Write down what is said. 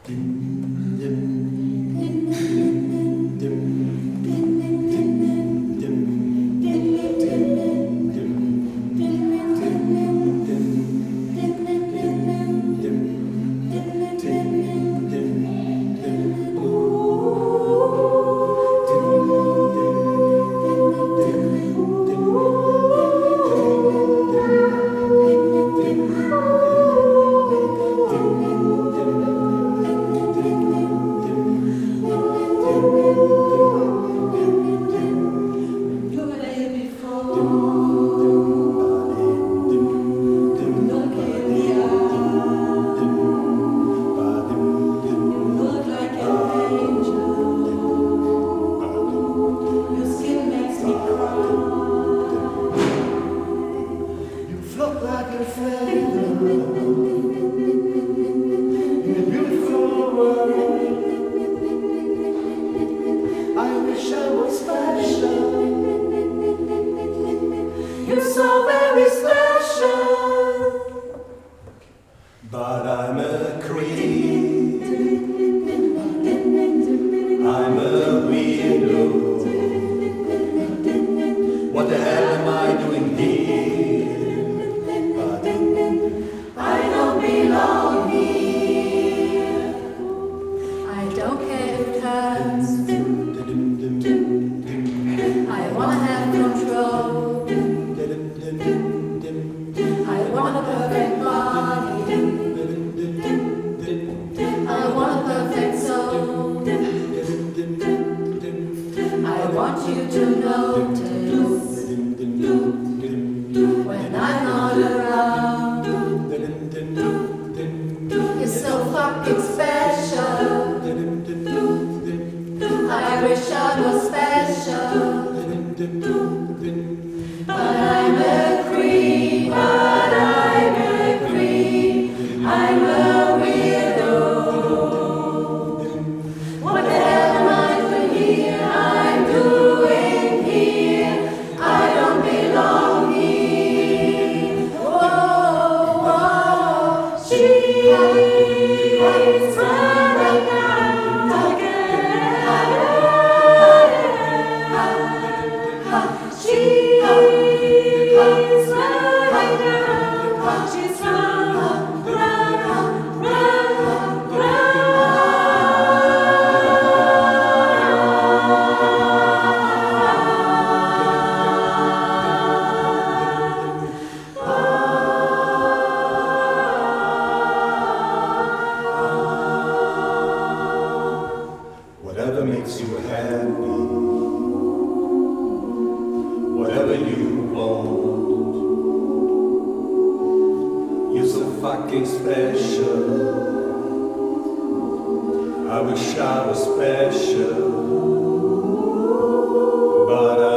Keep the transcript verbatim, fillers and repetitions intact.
Float like a feather in a beautiful world. I wish I was special. You're so very special, but I'm a creep. I'm a weirdo. What the hell am I doing here? I don't belong here. I don't care if it hurts. I wanna have control. I want a perfect body. I want a perfect soul. I want you to notice when I'm not around. You're so fucking special. I wish I was special, but I'm a creep, but I'm a creep. I'm a weirdo. What the hell am I doing here? I'm doing here. I don't belong here. Whoa, whoa, she is running out again. She is running out. She's run, run, run, run. Whatever makes you happy, whatever you want, you're so fucking special. I wish I was special, but